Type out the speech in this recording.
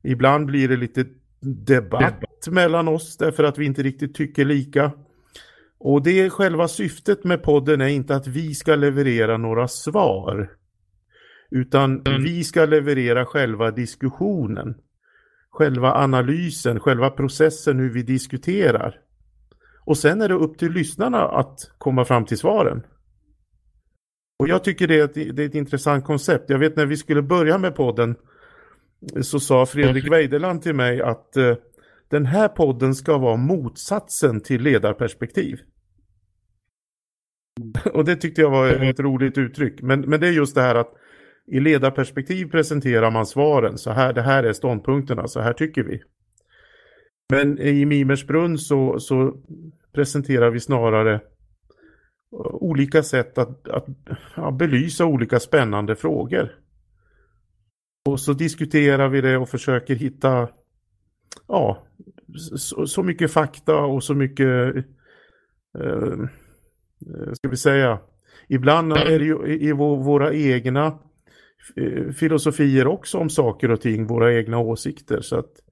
Ibland blir det lite debatt mellan oss därför att vi inte riktigt tycker lika. Och det är själva syftet med podden är inte att vi ska leverera några svar. Utan vi ska leverera själva diskussionen. Själva analysen, själva processen hur vi diskuterar. Och sen är det upp till lyssnarna att komma fram till svaren. Och jag tycker det är ett intressant koncept. Jag vet när vi skulle börja med podden så sa Fredrik Weideland till mig att den här podden ska vara motsatsen till ledarperspektiv. Och det tyckte jag var ett roligt uttryck. Men det är just det här att i ledarperspektiv presenterar man svaren. Så här, det här är ståndpunkterna, så här tycker vi. Men i Mimersbrunn så presenterar vi snarare olika sätt att belysa olika spännande frågor. Och så diskuterar vi det och försöker hitta så mycket fakta och så mycket ska vi säga, ibland är det ju i våra egna filosofier också om saker och ting, våra egna åsikter. Så att